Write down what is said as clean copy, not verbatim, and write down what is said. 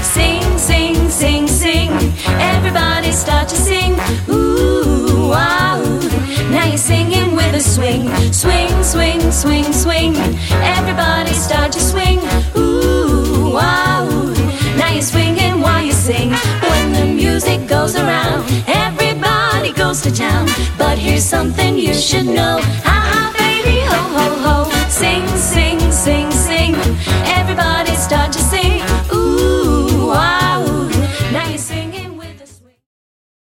Sing, sing, sing, sing. Everybody start to sing. Ooh, wow. Now you're singing with a swing. Swing, swing, swing, swing. Everybody start to swing. Ooh, wow. Now you're swinging while you sing. When the music goes around, everybody goes to town. But here's something you should know.